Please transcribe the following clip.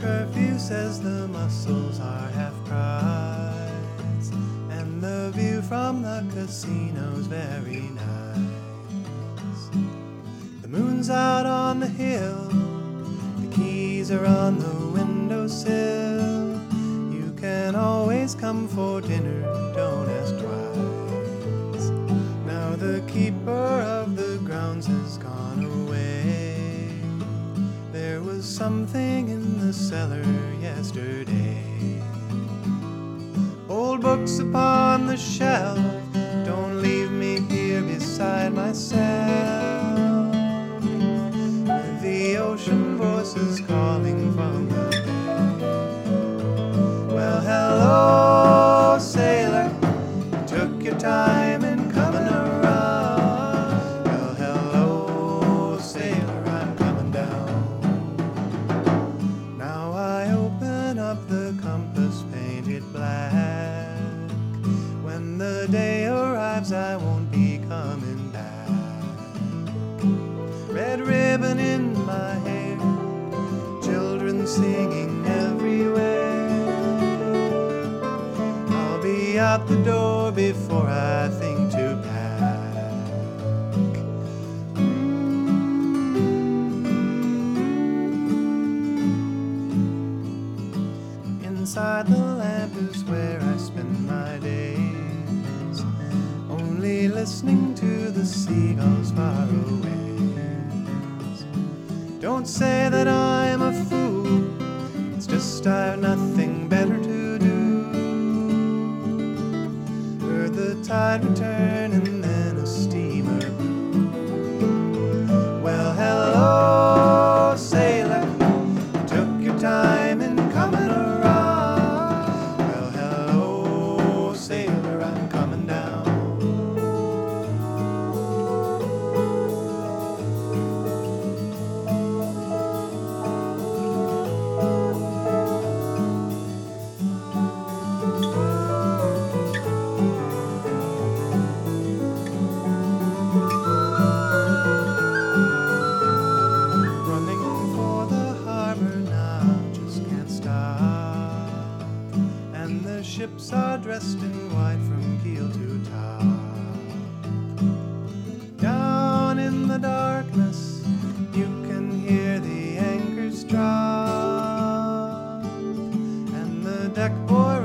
curfew says the mussels are half price, and the view from the casino's very nice. The moon's out on the hill, the keys are on the windowsill. You can always come for dinner, don't ask twice. Now the keeper of the grounds has gone away. There was something in the cellar yesterday. Old books upon the shelf, don't leave me here beside myself, with the ocean voices calling from the bay. Well, hello, sailor, you took your time in coming around. Well, hello, sailor, I'm coming down. Now I open up the compass painted black. When the day arrives, I won't be coming back. Red ribbon in my hair, children singing everywhere. I'll be out the door before I think to pack. Inside the lamp is where I spend my days, only listening to the seagulls far away. Don't say that I'm a fool, it's just I've nothing better to do. Heard the tide return and then a steamer blew. Well, hello, sailor, you took your time in coming around. Well, hello, sailor, I'm coming down. Running for the harbor now, just can't stop. And the ships are dressed in white from keel to top. Down in the darkness, you can hear the anchors drop, and the deck boy